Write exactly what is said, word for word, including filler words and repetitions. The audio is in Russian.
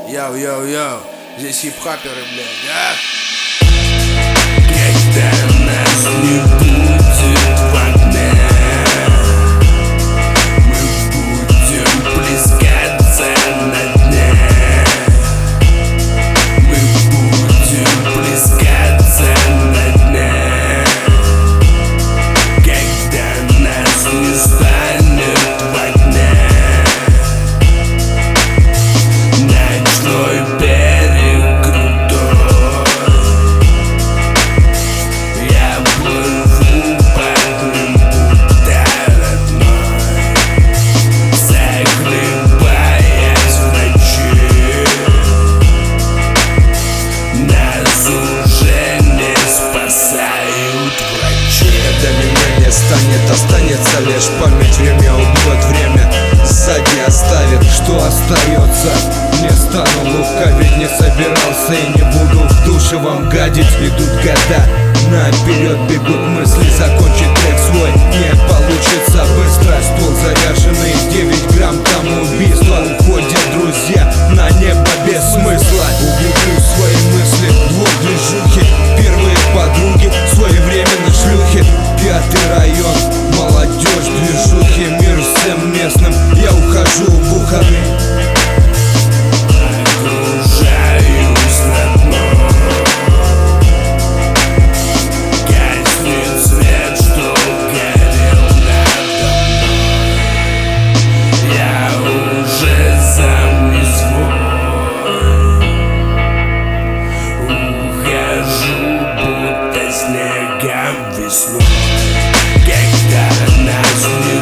Йоу-йоу-йоу, здесь хип-хаперы, блядь, а? Когда нас не будет в окне, мы будем плескаться на дне. Мы будем плескаться на дне. Когда нас не станет в окне, ночной берег крутой, я плыву под ним будто родной, захлебаясь в ночи. Нас уже не спасают врачи. Когда меня не станет, останется лишь память. Время убьет, время сзади оставит. Что остается? Не стану лукавить, не собирался и не буду в душе вам гадить. Идут года, наперед бегут мысли, закончить трек свой не получится быстро. Ствол заряженный, девять грамм тому убийства. Уходят друзья на небо без смысла. Углублю свои мысли, двор движухи, первые подруги, своевременно шлюхи. Пятый район, молодежь, движухи, мир всем местным. Я ухожу в буханы. Погружаюсь на дно, гаснет свет, что горел надо мной. Я уже сам не свой, ухожу будто снегом весной. Когда нас не